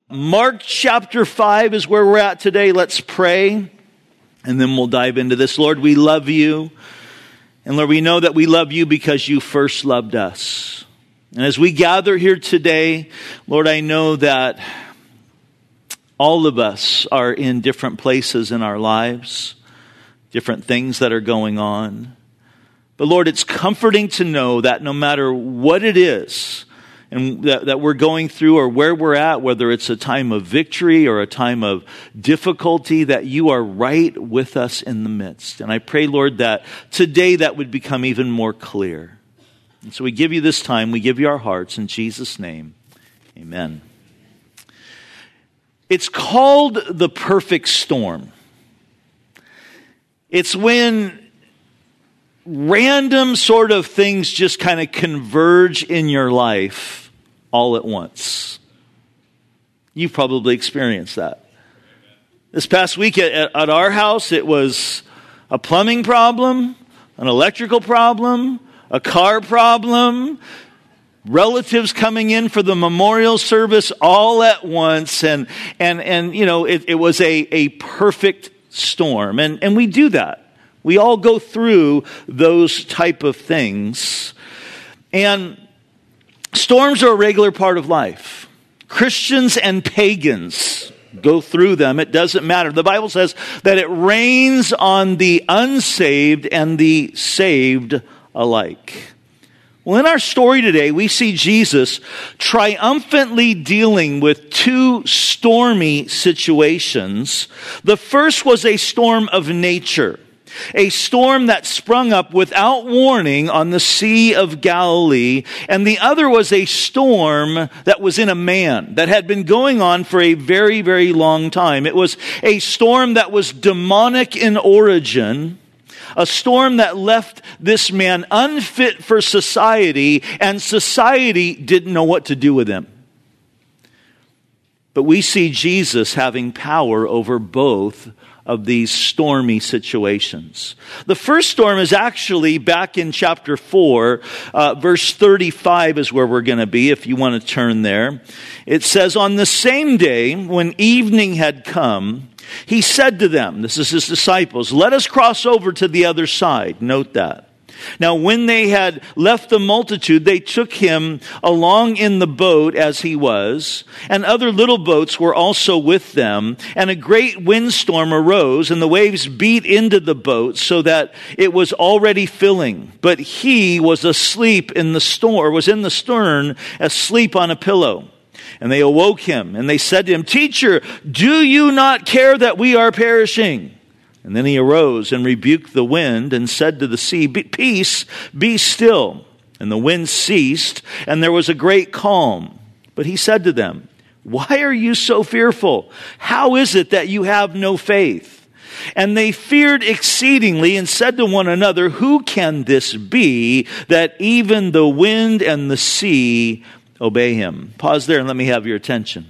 Mark chapter 5 is where we're at today. Let's pray, and then we'll dive into this. Lord, we love you. And Lord, we know that we love you because you first loved us. And as we gather here today, Lord, I know that all of us are in different places in our lives, different things that are going on. But Lord, it's comforting to know that no matter what it is, and that we're going through or where we're at, whether it's a time of victory or a time of difficulty, that you are right with us in the midst. And I pray, Lord, that today that would become even more clear. And so we give you this time, we give you our hearts in Jesus' name. Amen. It's called the perfect storm. It's when random sort of things just kind of converge in your life all at once. You've probably experienced that. This past week at our house, it was a plumbing problem, an electrical problem, a car problem, relatives coming in for the memorial service all at once, and you know, it was a perfect storm. And we do that. We all go through those type of things. And storms are a regular part of life. Christians and pagans go through them. It doesn't matter. The Bible says that it rains on the unsaved and the saved alike. Well, in our story today, we see Jesus triumphantly dealing with two stormy situations. The first was a storm of nature. A storm that sprung up without warning on the Sea of Galilee, and the other was a storm that was in a man that had been going on for a very, very long time. It was a storm that was demonic in origin, a storm that left this man unfit for society, and society didn't know what to do with him. But we see Jesus having power over both of these stormy situations. The first storm is actually back in chapter 4, verse 35 is where we're going to be, if you want to turn there. It says, "On the same day, when evening had come, he said to them," this is his disciples, "Let us cross over to the other side." Note that. Now, when they had left the multitude, they took him along in the boat as he was, and other little boats were also with them. And a great windstorm arose, and the waves beat into the boat so that it was already filling. But he was asleep in the stern, was in the stern, asleep on a pillow. And they awoke him, and they said to him, "Teacher, do you not care that we are perishing?" And then he arose and rebuked the wind and said to the sea, "Peace, be still." And the wind ceased, and there was a great calm. But he said to them, "Why are you so fearful? How is it that you have no faith?" And they feared exceedingly and said to one another, "Who can this be that even the wind and the sea obey him?" Pause there and let me have your attention.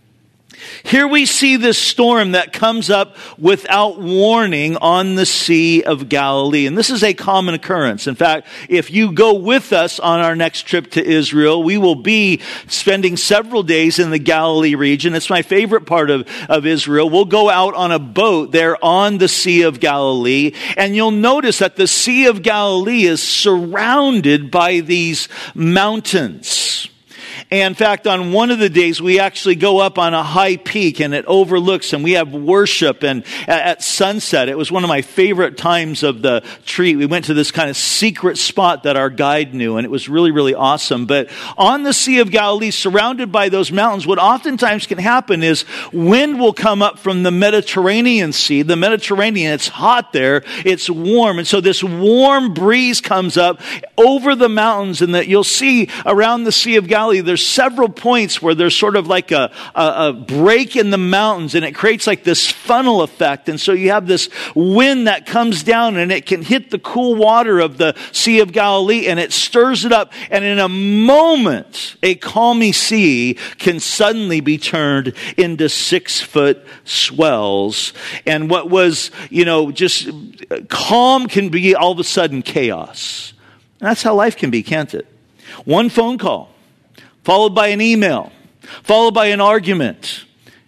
Here we see this storm that comes up without warning on the Sea of Galilee. And this is a common occurrence. In fact, if you go with us on our next trip to Israel, we will be spending several days in the Galilee region. It's my favorite part of Israel. We'll go out on a boat there on the Sea of Galilee. And you'll notice that the Sea of Galilee is surrounded by these mountains. And in fact, on one of the days, we actually go up on a high peak and it overlooks, and we have worship and at sunset. It was one of my favorite times of the treat. We went to this kind of secret spot that our guide knew, and it was really, really awesome. But on the Sea of Galilee, surrounded by those mountains, what oftentimes can happen is wind will come up from the Mediterranean Sea. The Mediterranean, it's hot there, it's warm. And so this warm breeze comes up over the mountains, and that you'll see around the Sea of Galilee, there's several points where there's sort of like a break in the mountains, and it creates like this funnel effect. And so you have this wind that comes down, and it can hit the cool water of the Sea of Galilee, and it stirs it up. And in a moment, a calmy sea can suddenly be turned into 6-foot swells. And what was, just calm can be all of a sudden chaos. And that's how life can be, can't it? One phone call, followed by an email, followed by an argument,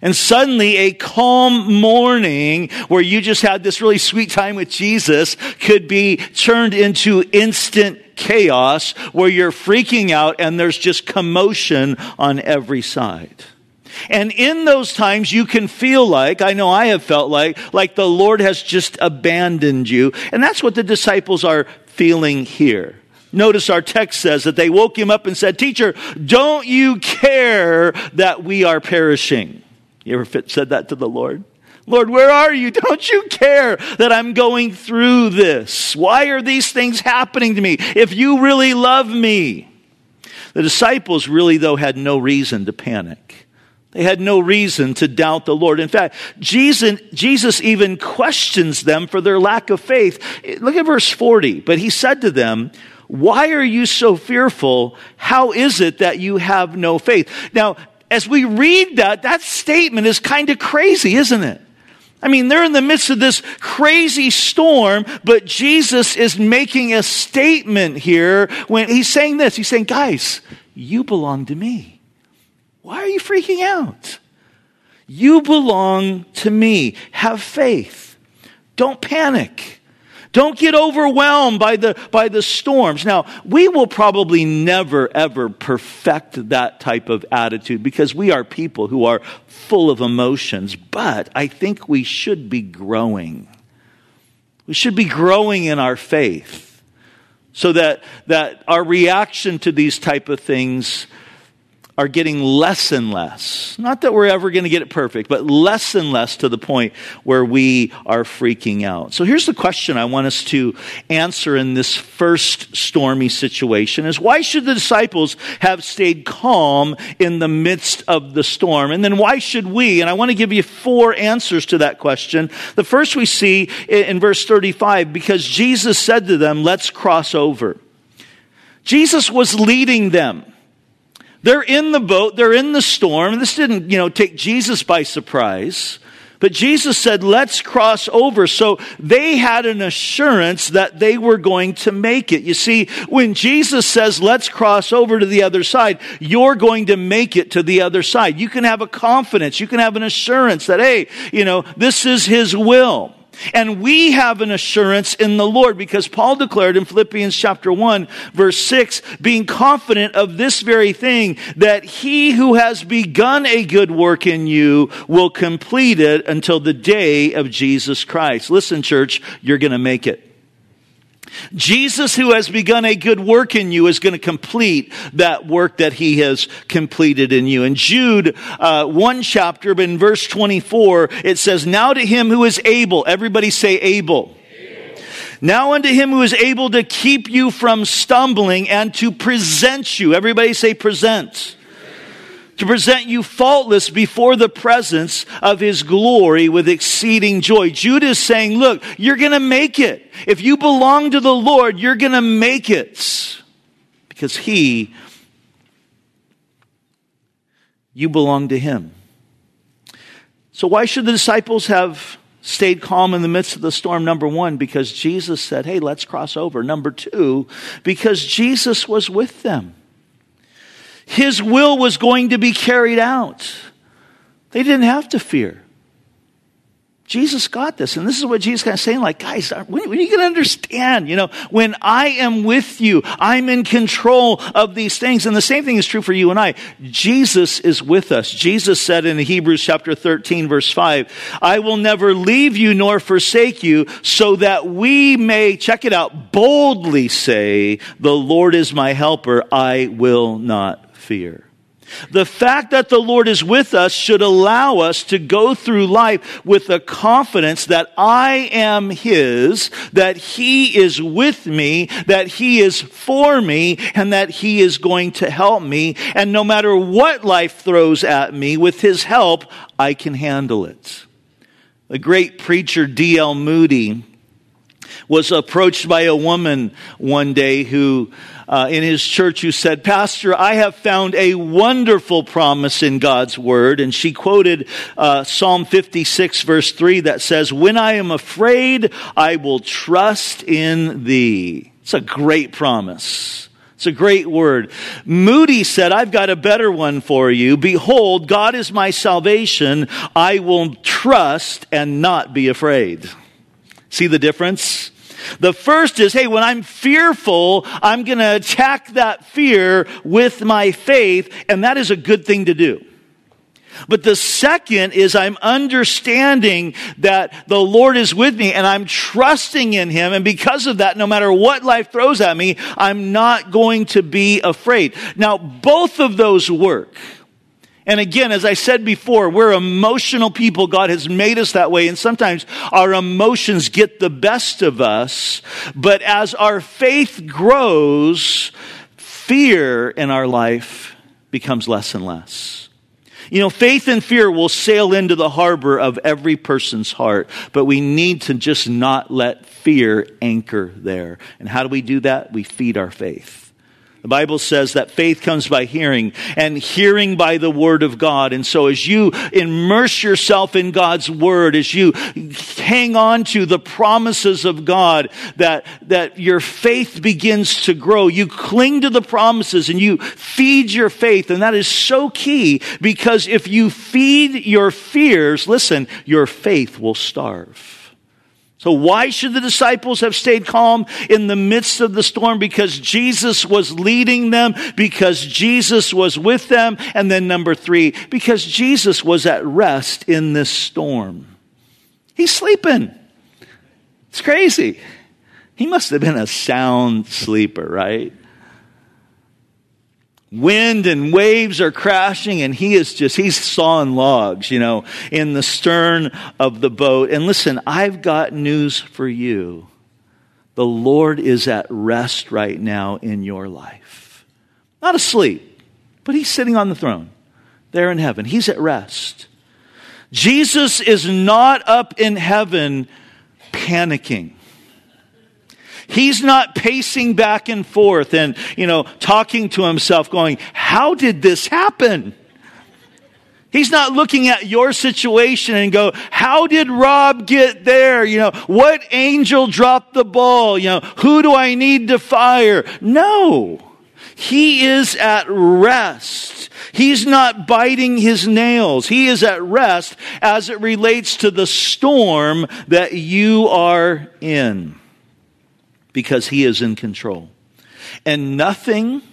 And suddenly a calm morning where you just had this really sweet time with Jesus could be turned into instant chaos where you're freaking out and there's just commotion on every side. And in those times you can feel like, I know I have felt like the Lord has just abandoned you. And that's what the disciples are feeling here. Notice our text says that they woke him up and said, "Teacher, don't you care that we are perishing?" You ever said that to the Lord? "Lord, where are you? Don't you care that I'm going through this? Why are these things happening to me if you really love me?" The disciples really, though, had no reason to panic. They had no reason to doubt the Lord. In fact, Jesus even questions them for their lack of faith. Look at verse 40. "But he said to them, 'Why are you so fearful? How is it that you have no faith?'" Now, as we read that statement is kind of crazy, isn't it? I mean, they're in the midst of this crazy storm, but Jesus is making a statement here when he's saying this. He's saying, "Guys, you belong to me. Why are you freaking out? You belong to me. Have faith. Don't panic. Don't get overwhelmed by the storms." Now, we will probably never, ever perfect that type of attitude because we are people who are full of emotions. But I think we should be growing. We should be growing in our faith so that our reaction to these type of things are getting less and less. Not that we're ever going to get it perfect, but less and less to the point where we are freaking out. So here's the question I want us to answer in this first stormy situation is, why should the disciples have stayed calm in the midst of the storm? And then why should we? And I want to give you 4 answers to that question. The first we see in verse 35, because Jesus said to them, "Let's cross over." Jesus was leading them. They're in the boat, they're in the storm. This didn't, take Jesus by surprise. But Jesus said, "Let's cross over." So they had an assurance that they were going to make it. You see, when Jesus says, "Let's cross over to the other side," you're going to make it to the other side. You can have a confidence, you can have an assurance that, hey, this is His will. And we have an assurance in the Lord because Paul declared in Philippians chapter 1, verse 6, being confident of this very thing, that He who has begun a good work in you will complete it until the day of Jesus Christ. Listen, church, you're going to make it. Jesus, who has begun a good work in you, is going to complete that work that He has completed in you. In Jude 1 chapter, but in verse 24, it says, "Now to Him who is able," everybody say able. "Now unto Him who is able to keep you from stumbling and to present you," everybody say present. "To present you faultless before the presence of His glory with exceeding joy." Jude is saying, look, you're going to make it. If you belong to the Lord, you're going to make it. Because you belong to Him. So why should the disciples have stayed calm in the midst of the storm? Number 1, because Jesus said, "Hey, let's cross over." Number 2, because Jesus was with them. His will was going to be carried out. They didn't have to fear. Jesus got this. And this is what Jesus is kind of saying, like, guys, when are you going to understand? When I am with you, I'm in control of these things. And the same thing is true for you and I. Jesus is with us. Jesus said in Hebrews chapter 13, verse 5, "I will never leave you nor forsake you, so that we may," check it out, "boldly say, 'The Lord is my helper, I will not fear.'" The fact that the Lord is with us should allow us to go through life with the confidence that I am His, that He is with me, that He is for me, and that He is going to help me. And no matter what life throws at me, with His help, I can handle it. The great preacher D.L. Moody was approached by a woman one day who in his church who said, "Pastor, I have found a wonderful promise in God's Word." And she quoted Psalm 56 verse 3 that says, "When I am afraid, I will trust in Thee." It's a great promise. It's a great word. Moody said, I've got a better one for you. Behold, God is my salvation. I will trust and not be afraid. See the difference? The first is, hey, when I'm fearful, I'm going to attack that fear with my faith, and that is a good thing to do. But the second is I'm understanding that the Lord is with me and I'm trusting in Him. And because of that, no matter what life throws at me, I'm not going to be afraid. Now, both of those work. And again, as I said before, we're emotional people. God has made us that way. And sometimes our emotions get the best of us. But as our faith grows, fear in our life becomes less and less. You know, faith and fear will sail into the harbor of every person's heart, but we need to just not let fear anchor there. And how do we do that? We feed our faith. The Bible says that faith comes by hearing, and hearing by the Word of God. And so as you immerse yourself in God's Word, as you hang on to the promises of God, that your faith begins to grow. You cling to the promises and you feed your faith. And that is so key, because if you feed your fears, listen, your faith will starve. So why should the disciples have stayed calm in the midst of the storm? Because Jesus was leading them, because Jesus was with them, and then number 3, because Jesus was at rest in this storm. He's sleeping. It's crazy. He must have been a sound sleeper, right? Wind and waves are crashing, and he's sawing logs, in the stern of the boat. And listen, I've got news for you. The Lord is at rest right now in your life. Not asleep, but He's sitting on the throne there in heaven. He's at rest. Jesus is not up in heaven panicking. He's not pacing back and forth and, talking to himself going, how did this happen? He's not looking at your situation and go, how did Rob get there? What angel dropped the ball? Who do I need to fire? No. He is at rest. He's not biting his nails. He is at rest as it relates to the storm that you are in, because He is in control. And nothing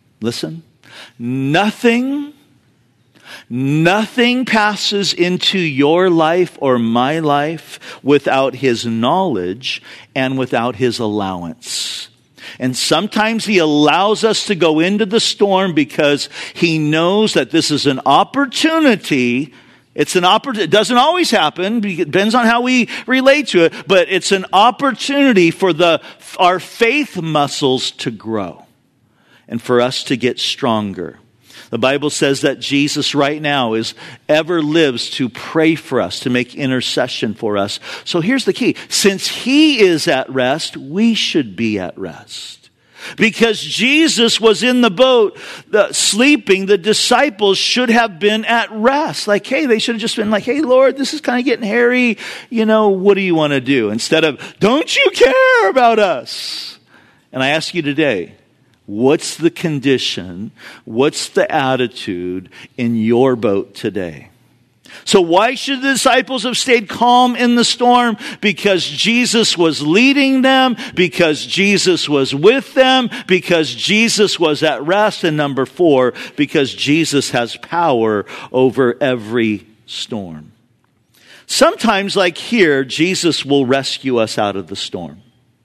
passes into your life or my life without His knowledge and without His allowance. And sometimes He allows us to go into the storm because He knows that this is an opportunity. It's an opportunity. It doesn't always happen. It depends on how we relate to it. But it's an opportunity for our faith muscles to grow and for us to get stronger. The Bible says that Jesus right now ever lives to pray for us, to make intercession for us. So here's the key. Since He is at rest, we should be at rest. Because Jesus was in the boat sleeping, the disciples should have been at rest. They should have just been like, hey, Lord, this is kind of getting hairy. What do you want to do? Instead of, don't you care about us? And I ask you today, what's the condition? What's the attitude in your boat today? So why should the disciples have stayed calm in the storm? Because Jesus was leading them, because Jesus was with them, because Jesus was at rest, and number 4, because Jesus has power over every storm. Sometimes, like here, Jesus will rescue us out of the storm.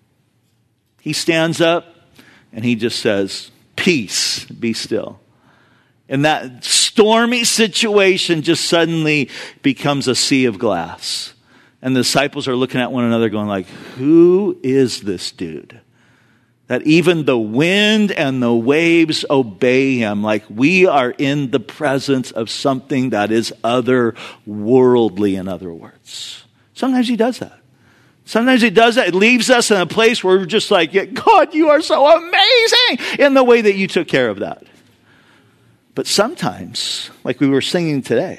He stands up and He just says, peace, be still. And that stormy situation just suddenly becomes a sea of glass. And the disciples are looking at one another going like, who is this dude? That even the wind and the waves obey Him. Like we are in the presence of something that is otherworldly, in other words. Sometimes He does that. Sometimes He does that. It leaves us in a place where we're just like, God, you are so amazing in the way that you took care of that. But sometimes, like we were singing today,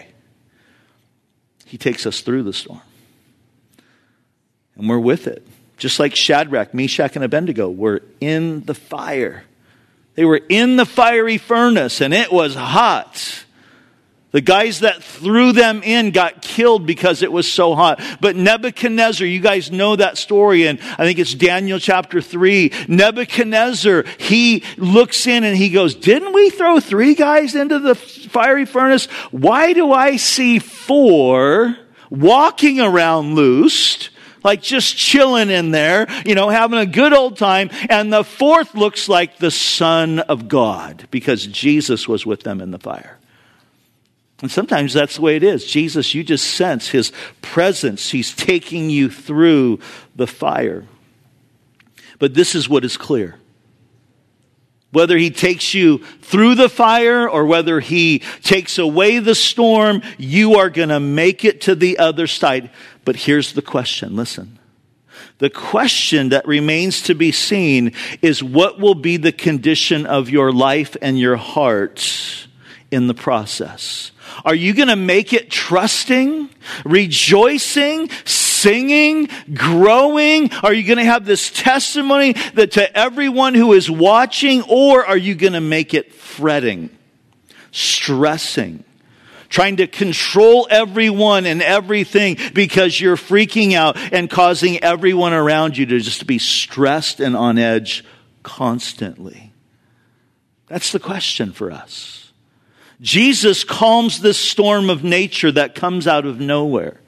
He takes us through the storm. And we're with it. Just like Shadrach, Meshach, and Abednego were in the fire. They were in the fiery furnace, and it was hot. The guys that threw them in got killed because it was so hot. But Nebuchadnezzar, you guys know that story, and I think it's Daniel chapter 3. Nebuchadnezzar, he looks in and he goes, didn't we throw 3 guys into the fiery furnace? Why do I see 4 walking around loosed, like just chilling in there, having a good old time, and the 4th looks like the Son of God, because Jesus was with them in the fire. And sometimes that's the way it is. Jesus, you just sense his presence. He's taking you through the fire. But this is what is clear. Whether he takes you through the fire or whether he takes away the storm, you are going to make it to the other side. But here's the question. Listen. The question that remains to be seen is, what will be the condition of your life and your heart in the process? Are you going to make it trusting, rejoicing, singing, growing? Are you going to have this testimony that to everyone who is watching? Or are you going to make it fretting, stressing, trying to control everyone and everything because you're freaking out and causing everyone around you to just be stressed and on edge constantly? That's the question for us. Jesus calms this storm of nature that comes out of nowhere.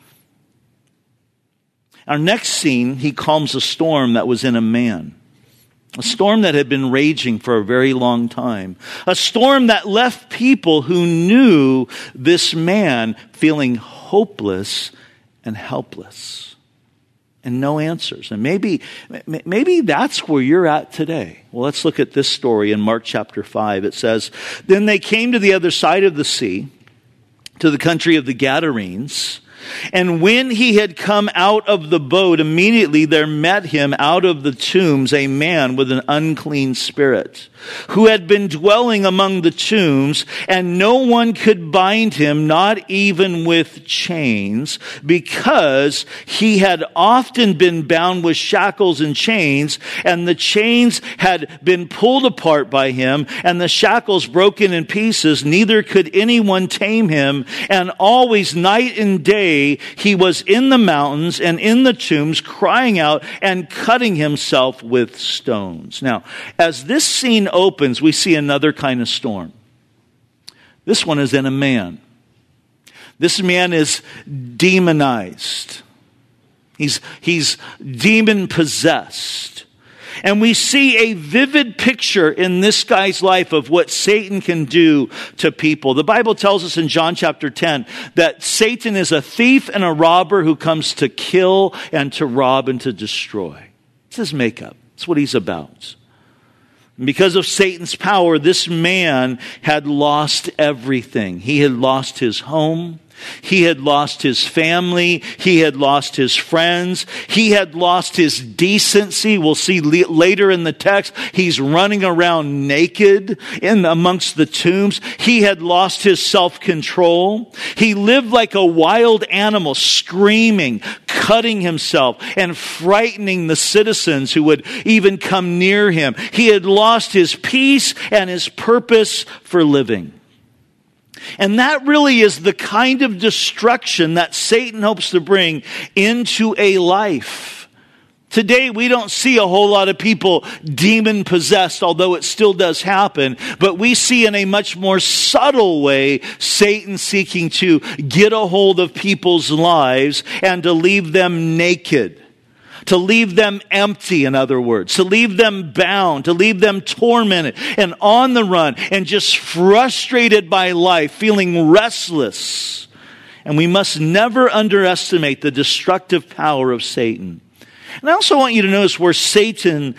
Our next scene, he calms a storm that was in a man. A storm that had been raging for a very long time. A storm that left people who knew this man feeling hopeless and helpless. And no answers. And maybe that's where you're at today. Well, let's look at this story in Mark chapter 5. It says, then they came to the other side of the sea, to the country of the Gadarenes. And when he had come out of the boat, immediately there met him out of the tombs a man with an unclean spirit, who had been dwelling among the tombs, and no one could bind him, not even with chains, because he had often been bound with shackles and chains, and the chains had been pulled apart by him, and the shackles broken in pieces. Neither could anyone tame him, and always night and day he was in the mountains and in the tombs, crying out and cutting himself with stones. Now, as this scene opens, we see another kind of storm. This one is in a man. This man is demonized. He's demon possessed. And we see a vivid picture in this guy's life of what Satan can do to people. The Bible tells us in John chapter 10 that Satan is a thief and a robber who comes to kill and to rob and to destroy. It's his makeup. It's what he's about. And because of Satan's power, this man had lost everything. He had lost his home. He had lost his family. He had lost his friends. He had lost his decency. We'll see later in the text, he's running around naked amongst the tombs. He had lost his self-control. He lived like a wild animal, screaming, cutting himself, and frightening the citizens who would even come near him. He had lost his peace and his purpose for living. And that really is the kind of destruction that Satan hopes to bring into a life. Today, we don't see a whole lot of people demon-possessed, although it still does happen. But we see in a much more subtle way, Satan seeking to get a hold of people's lives and to leave them naked. To leave them empty, in other words. To leave them bound. To leave them tormented and on the run and just frustrated by life, feeling restless. And we must never underestimate the destructive power of Satan. And I also want you to notice where Satan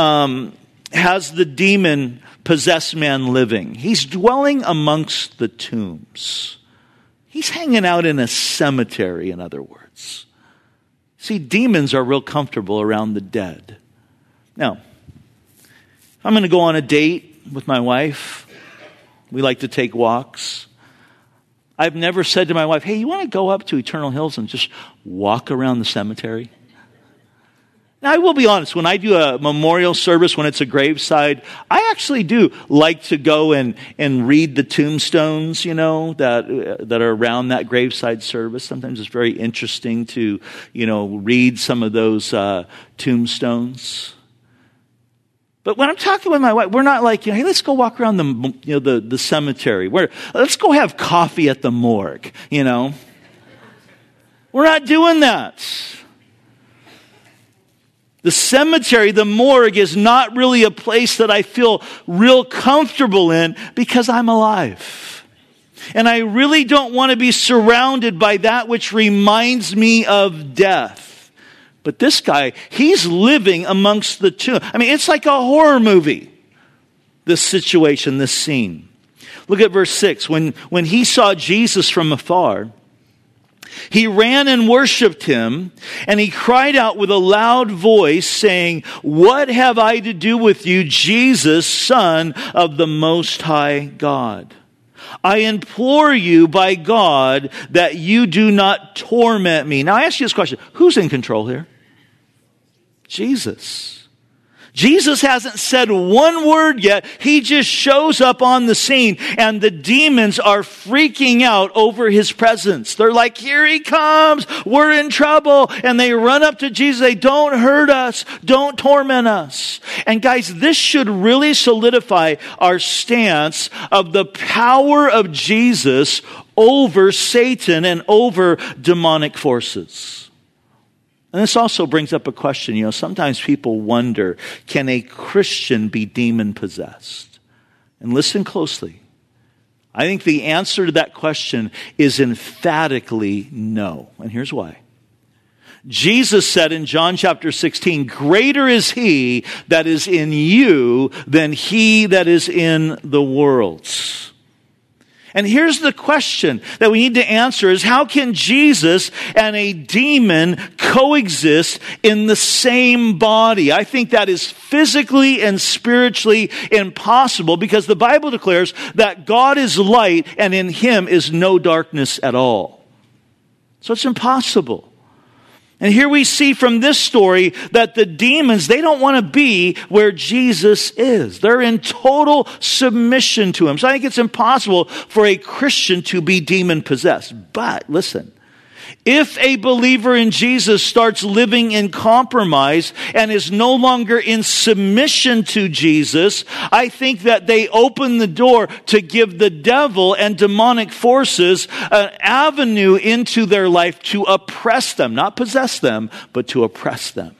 has the demon-possessed man living. He's dwelling amongst the tombs. He's hanging out in a cemetery, in other words. See, demons are real comfortable around the dead. Now, I'm going to go on a date with my wife. We like to take walks. I've never said to my wife, hey, you want to go up to Eternal Hills and just walk around the cemetery? Now, I will be honest, when I do a memorial service, when it's a graveside, I actually do like to go and read the tombstones, that are around that graveside service. Sometimes it's very interesting to, read some of those tombstones. But when I'm talking with my wife, we're not like, hey, let's go walk around the cemetery. Let's go have coffee at the morgue, We're not doing that. The cemetery, the morgue, is not really a place that I feel real comfortable in because I'm alive. And I really don't want to be surrounded by that which reminds me of death. But this guy, he's living amongst the tomb. I mean, it's like a horror movie, this situation, this scene. Look at verse 6. When he saw Jesus from afar, he ran and worshipped him, and he cried out with a loud voice, saying, "What have I to do with you, Jesus, Son of the Most High God? I implore you by God that you do not torment me." Now I ask you this question. Who's in control here? Jesus. Jesus hasn't said one word yet. He just shows up on the scene, and the demons are freaking out over his presence. They're like, here he comes. We're in trouble. And they run up to Jesus. They don't hurt us. Don't torment us. And guys, this should really solidify our stance of the power of Jesus over Satan and over demonic forces. And this also brings up a question. Sometimes people wonder, can a Christian be demon-possessed? And listen closely. I think the answer to that question is emphatically no. And here's why. Jesus said in John chapter 16, "Greater is he that is in you than he that is in the world." And here's the question that we need to answer is, how can Jesus and a demon coexist in the same body? I think that is physically and spiritually impossible, because the Bible declares that God is light and in him is no darkness at all. So it's impossible. And here we see from this story that the demons, they don't want to be where Jesus is. They're in total submission to him. So I think it's impossible for a Christian to be demon-possessed. But listen, if a believer in Jesus starts living in compromise and is no longer in submission to Jesus, I think that they open the door to give the devil and demonic forces an avenue into their life to oppress them, not possess them, but to oppress them,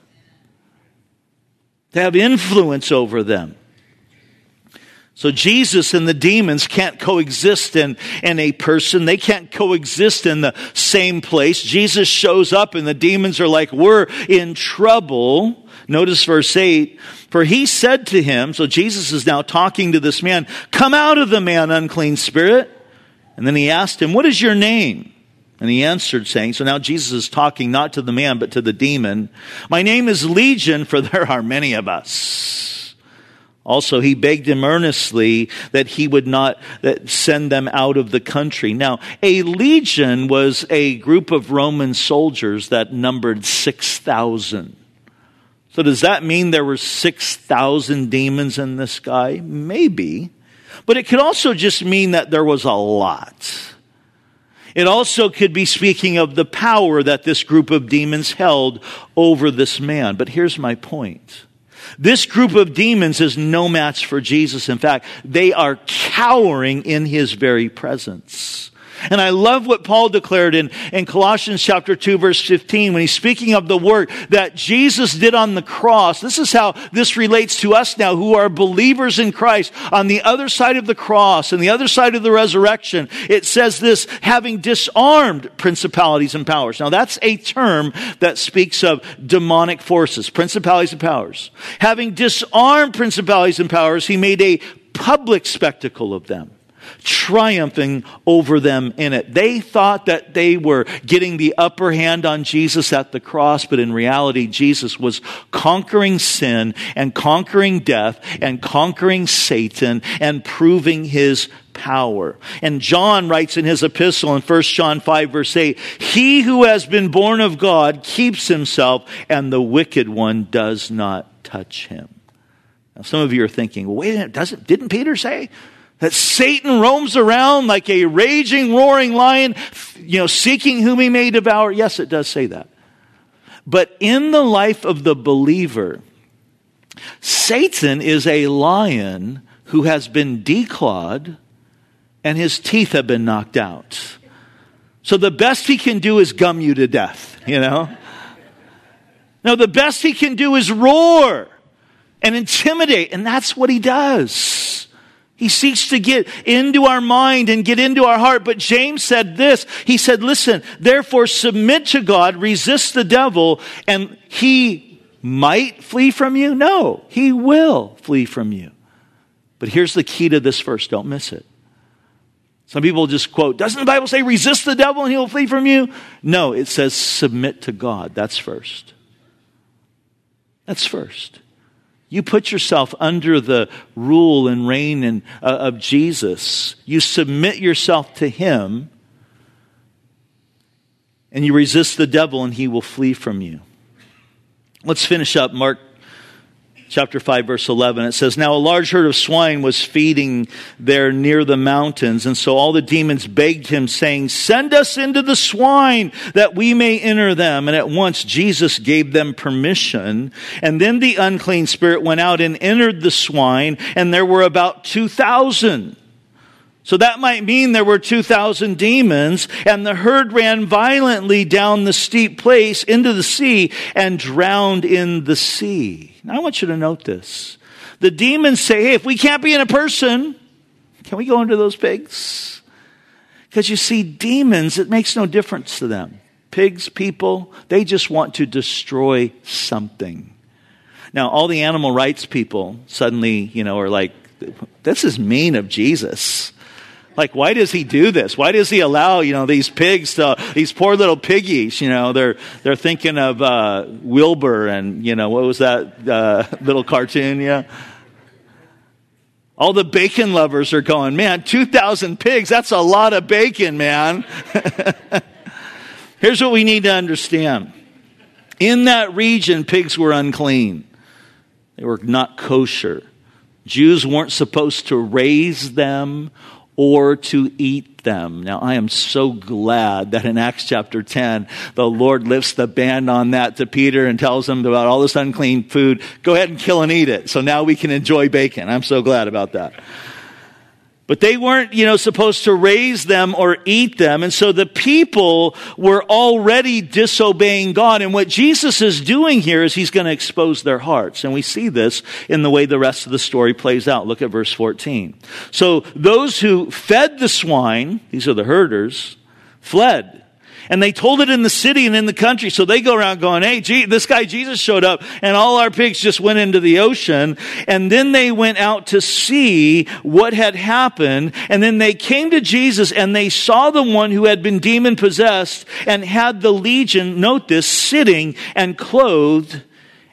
to have influence over them. So Jesus and the demons can't coexist in a person. They can't coexist in the same place. Jesus shows up and the demons are like, we're in trouble. Notice verse 8. For he said to him, so Jesus is now talking to this man, "Come out of the man, unclean spirit." And then he asked him, "What is your name?" And he answered, saying, so now Jesus is talking not to the man, but to the demon. "My name is Legion, for there are many of us." Also, he begged him earnestly that he would not send them out of the country. Now, a legion was a group of Roman soldiers that numbered 6,000. So does that mean there were 6,000 demons in this guy? Maybe. But it could also just mean that there was a lot. It also could be speaking of the power that this group of demons held over this man. But here's my point. This group of demons is no match for Jesus. In fact, they are cowering in his very presence. And I love what Paul declared in Colossians chapter 2, verse 15, when he's speaking of the work that Jesus did on the cross. This is how this relates to us now who are believers in Christ. On the other side of the cross and the other side of the resurrection, it says this, having disarmed principalities and powers. Now that's a term that speaks of demonic forces, principalities and powers. Having disarmed principalities and powers, he made a public spectacle of them, triumphing over them in it. They thought that they were getting the upper hand on Jesus at the cross, but in reality, Jesus was conquering sin and conquering death and conquering Satan and proving his power. And John writes in his epistle in 1 John 5 verse 8, he who has been born of God keeps himself, and the wicked one does not touch him. Now some of you are thinking, well, wait a minute, didn't Peter say that Satan roams around like a raging, roaring lion, seeking whom he may devour? Yes, it does say that. But in the life of the believer, Satan is a lion who has been declawed and his teeth have been knocked out. So the best he can do is gum you to death, Now the best he can do is roar and intimidate, and that's what he does. He seeks to get into our mind and get into our heart. But James said this. He said, listen, therefore submit to God, resist the devil, and he might flee from you. No, he will flee from you. But here's the key to this verse. Don't miss it. Some people just quote, doesn't the Bible say resist the devil and he will flee from you? No, it says submit to God. That's first. That's first. You put yourself under the rule and reign of Jesus. You submit yourself to him, and you resist the devil, and he will flee from you. Let's finish up Mark chapter 5, verse 11. It says, now a large herd of swine was feeding there near the mountains. And so all the demons begged him, saying, send us into the swine that we may enter them. And at once Jesus gave them permission. And then the unclean spirit went out and entered the swine. And there were about 2,000. So that might mean there were 2,000 demons, and the herd ran violently down the steep place into the sea and drowned in the sea. Now I want you to note this. The demons say, hey, if we can't be in a person, can we go into those pigs? Because you see, demons, it makes no difference to them. Pigs, people, they just want to destroy something. Now, all the animal rights people suddenly, are like, this is mean of Jesus. Like, why does he do this? Why does he allow, these pigs these poor little piggies, they're thinking of Wilbur and, what was that little cartoon, yeah? All the bacon lovers are going, man, 2,000 pigs, that's a lot of bacon, man. Here's what we need to understand. In that region, pigs were unclean. They were not kosher. Jews weren't supposed to raise them or to eat them. Now, I am so glad that in Acts chapter 10, the Lord lifts the ban on that to Peter and tells him about all this unclean food. Go ahead and kill and eat it. So now we can enjoy bacon. I'm so glad about that. But they weren't, supposed to raise them or eat them. And so the people were already disobeying God. And what Jesus is doing here is he's going to expose their hearts. And we see this in the way the rest of the story plays out. Look at verse 14. So those who fed the swine, these are the herders, fled. And they told it in the city and in the country. So they go around going, hey, this guy Jesus showed up and all our pigs just went into the ocean. And then they went out to see what had happened. And then they came to Jesus and they saw the one who had been demon possessed and had the legion, note this, sitting and clothed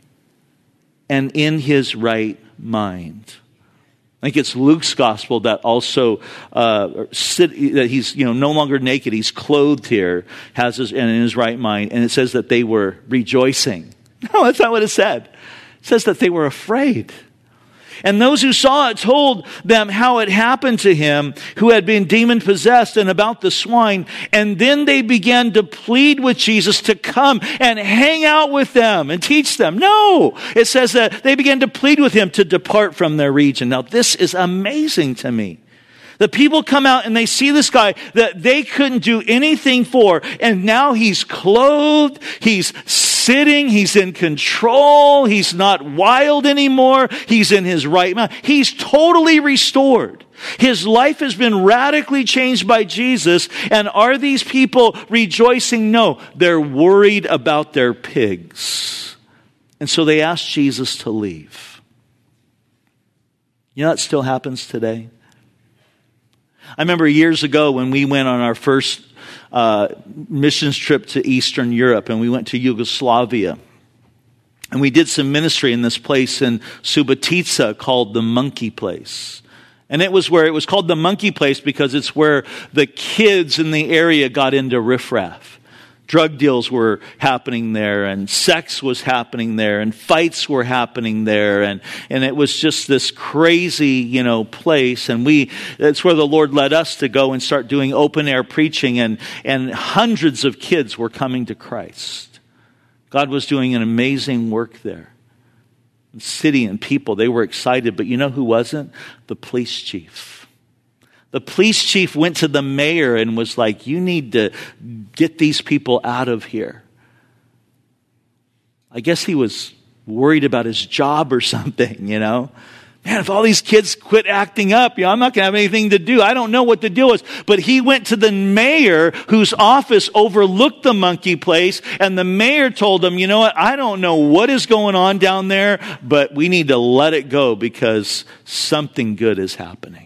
and in his right mind. I think it's Luke's gospel that also that he's no longer naked, he's clothed here, and in his right mind, and it says that they were rejoicing. No, that's not what it said. It says that they were afraid. And those who saw it told them how it happened to him who had been demon possessed and about the swine. And then they began to plead with Jesus to come and hang out with them and teach them. No, it says that they began to plead with him to depart from their region. Now this is amazing to me. The people come out and they see this guy that they couldn't do anything for. And now he's clothed, he's sitting, he's in control, he's not wild anymore, he's in his right mind. He's totally restored. His life has been radically changed by Jesus. And are these people rejoicing? No, they're worried about their pigs. And so they ask Jesus to leave. That still happens today. I remember years ago when we went on our first missions trip to Eastern Europe, and we went to Yugoslavia. And we did some ministry in this place in Subotica called the Monkey Place. And it was called the monkey place because it's where the kids in the area got into riffraff. Drug deals were happening there, and sex was happening there, and fights were happening there, and it was just this crazy, place. And that's where the Lord led us to go and start doing open air preaching, and hundreds of kids were coming to Christ. God was doing an amazing work there. The city and people, they were excited, but you know who wasn't? The police chief. The police chief went to the mayor and was like, you need to get these people out of here. I guess he was worried about his job or something, Man, if all these kids quit acting up, I'm not going to have anything to do. I don't know what the deal is. But he went to the mayor whose office overlooked the monkey place, and the mayor told him, you know what, I don't know what is going on down there, but we need to let it go because something good is happening.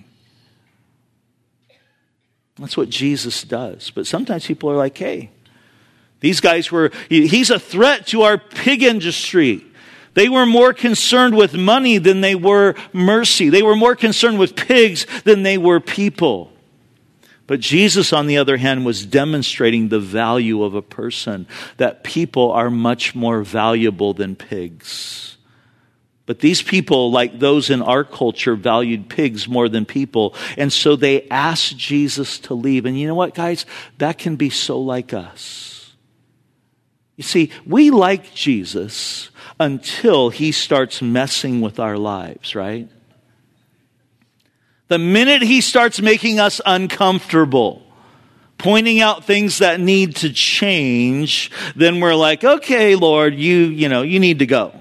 That's what Jesus does. But sometimes people are like, hey, these guys he's a threat to our pig industry. They were more concerned with money than they were mercy. They were more concerned with pigs than they were people. But Jesus, on the other hand, was demonstrating the value of a person, that people are much more valuable than pigs. But these people, like those in our culture, valued pigs more than people. And so they asked Jesus to leave. And you know what, guys? That can be so like us. You see, we like Jesus until he starts messing with our lives, right? The minute he starts making us uncomfortable, pointing out things that need to change, then we're like, okay, Lord, you need to go.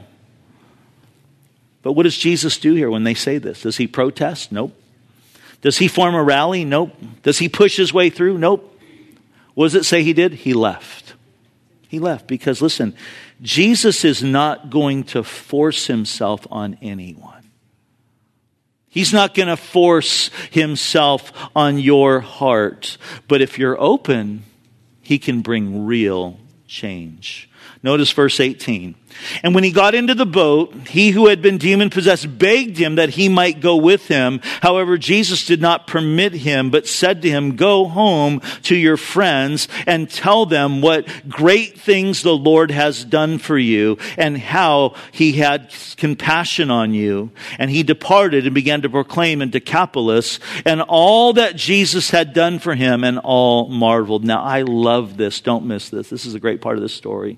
But what does Jesus do here when they say this? Does he protest? Nope. Does he form a rally? Nope. Does he push his way through? Nope. What does it say he did? He left. He left because, listen, Jesus is not going to force himself on anyone. He's not going to force himself on your heart. But if you're open, he can bring real change. Notice verse 18. And when he got into the boat, he who had been demon-possessed begged him that he might go with him. However, Jesus did not permit him, but said to him, go home to your friends and tell them what great things the Lord has done for you and how he had compassion on you. And he departed and began to proclaim in Decapolis and all that Jesus had done for him, and all marveled. Now, I love this. Don't miss this. This is a great part of the story.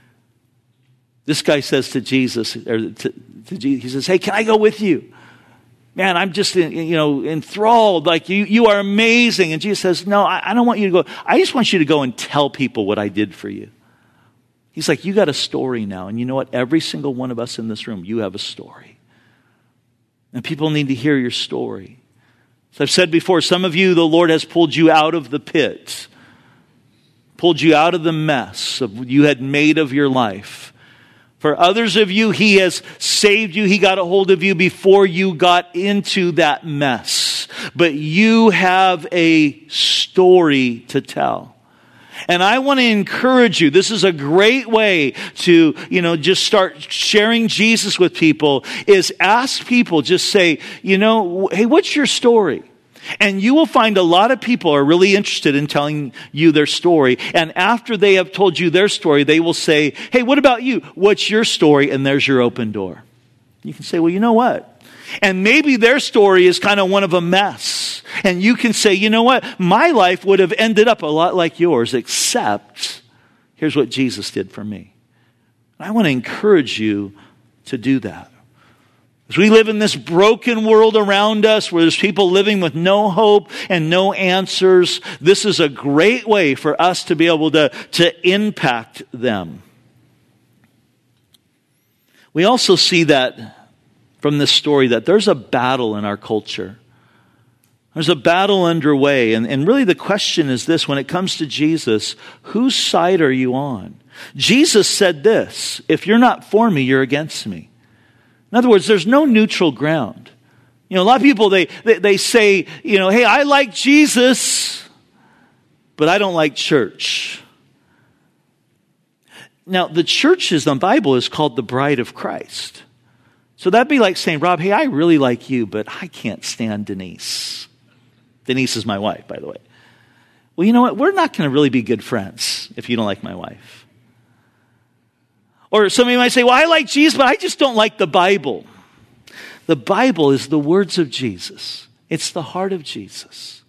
This guy says to Jesus, he says, hey, can I go with you? Man, I'm just, enthralled. Like, you are amazing. And Jesus says, no, I don't want you to go. I just want you to go and tell people what I did for you. He's like, you got a story now. And you know what? Every single one of us in this room, you have a story. And people need to hear your story. As I've said before, some of you, the Lord has pulled you out of the pit, pulled you out of the mess you had made of your life. For others of you, he has saved you. He got a hold of you before you got into that mess. But you have a story to tell. And I want to encourage you. This is a great way to, just start sharing Jesus with people, is ask people, just say, hey, what's your story? And you will find a lot of people are really interested in telling you their story. And after they have told you their story, they will say, hey, what about you? What's your story? And there's your open door. You can say, well, you know what? And maybe their story is kind of one of a mess. And you can say, you know what? My life would have ended up a lot like yours, except here's what Jesus did for me. I want to encourage you to do that. As we live in this broken world around us where there's people living with no hope and no answers, this is a great way for us to be able to impact them. We also see that from this story that there's a battle in our culture. There's a battle underway. And really the question is this: when it comes to Jesus, whose side are you on? Jesus said this: if you're not for me, you're against me. In other words, there's no neutral ground. A lot of people, they say, hey, I like Jesus, but I don't like church. Now, the church in the Bible is called the bride of Christ. So that'd be like saying, Rob, hey, I really like you, but I can't stand Denise. Denise is my wife, by the way. Well, you know what? We're not going to really be good friends if you don't like my wife. Or somebody might say, well, I like Jesus, but I just don't like the Bible. The Bible is the words of Jesus. It's the heart of Jesus.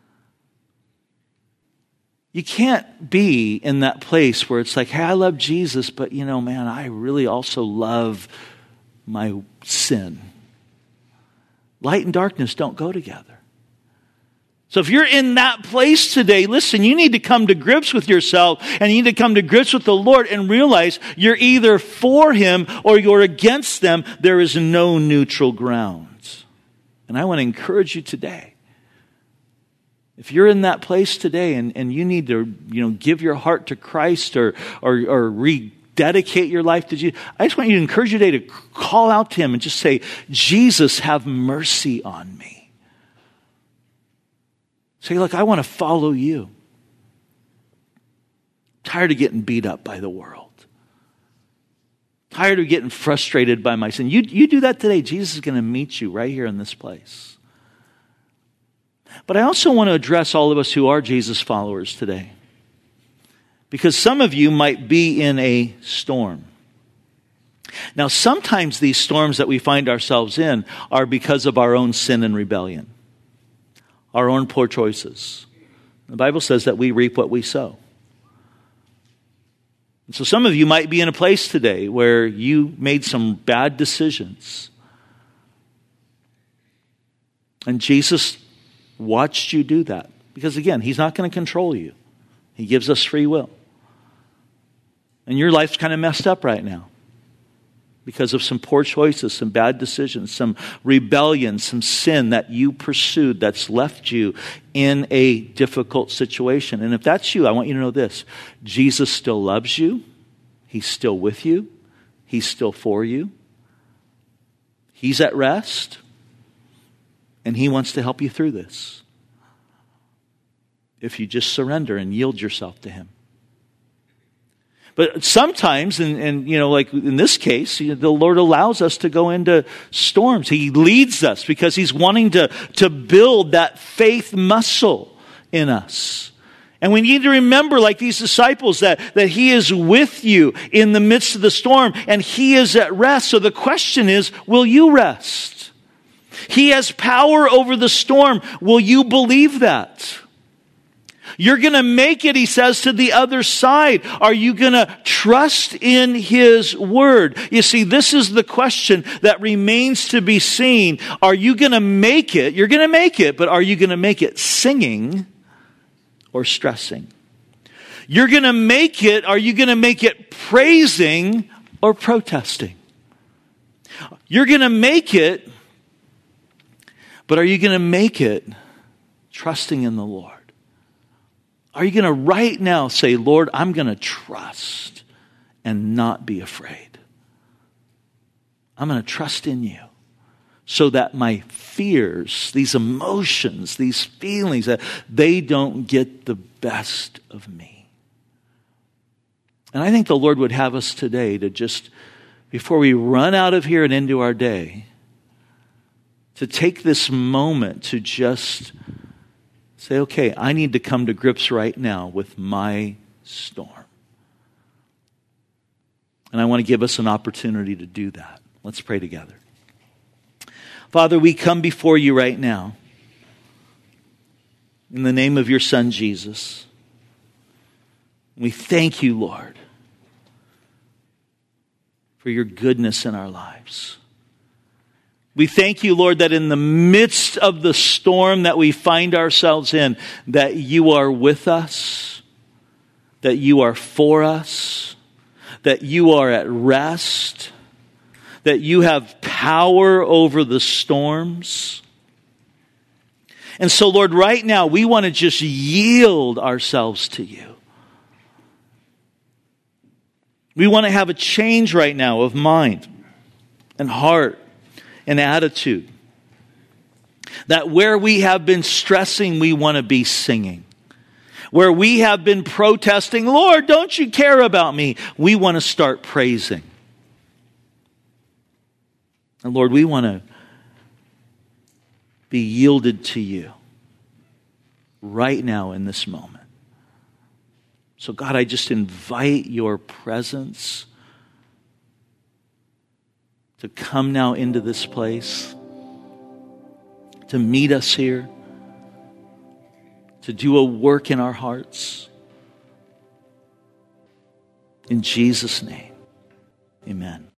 You can't be in that place where it's like, hey, I love Jesus, but man, I really also love my sin. Light and darkness don't go together. So if you're in that place today, listen, you need to come to grips with yourself and you need to come to grips with the Lord and realize you're either for Him or you're against them. There is no neutral ground. And I want to encourage you today. If you're in that place today and you need to, give your heart to Christ or rededicate your life to Jesus, I just want you to encourage you today to call out to Him and just say, Jesus, have mercy on me. Say, look, I want to follow you. I'm tired of getting beat up by the world. Tired of getting frustrated by my sin. You do that today. Jesus is going to meet you right here in this place. But I also want to address all of us who are Jesus followers today. Because some of you might be in a storm. Now, sometimes these storms that we find ourselves in are because of our own sin and rebellion. Our own poor choices. The Bible says that we reap what we sow. And so some of you might be in a place today where you made some bad decisions. And Jesus watched you do that. Because again, He's not going to control you. He gives us free will. And your life's kind of messed up right now. Because of some poor choices, some bad decisions, some rebellion, some sin that you pursued that's left you in a difficult situation. And if that's you, I want you to know this. Jesus still loves you. He's still with you. He's still for you. He's at rest. And He wants to help you through this. If you just surrender and yield yourself to Him. But sometimes, and like in this case, the Lord allows us to go into storms. He leads us because He's wanting to build that faith muscle in us. And we need to remember, like these disciples, that He is with you in the midst of the storm and He is at rest. So the question is, will you rest? He has power over the storm. Will you believe that? You're going to make it, He says, to the other side. Are you going to trust in His word? You see, this is the question that remains to be seen. Are you going to make it? You're going to make it, but are you going to make it singing or stressing? You're going to make it. Are you going to make it praising or protesting? You're going to make it, but are you going to make it trusting in the Lord? Are you going to right now say, Lord, I'm going to trust and not be afraid. I'm going to trust in you so that my fears, these emotions, these feelings, that they don't get the best of me. And I think the Lord would have us today to just, before we run out of here and into our day, to take this moment to just say, okay, I need to come to grips right now with my storm. And I want to give us an opportunity to do that. Let's pray together. Father, we come before you right now in the name of your Son, Jesus. We thank you, Lord, for your goodness in our lives. We thank you, Lord, that in the midst of the storm that we find ourselves in, that you are with us, that you are for us, that you are at rest, that you have power over the storms. And so, Lord, right now, we want to just yield ourselves to you. We want to have a change right now of mind and heart and attitude. That where we have been stressing, we want to be singing. Where we have been protesting, Lord, don't you care about me? We want to start praising. And Lord, we want to be yielded to you right now in this moment. So God, I just invite your presence to come now into this place, to meet us here, to do a work in our hearts. In Jesus' name, amen.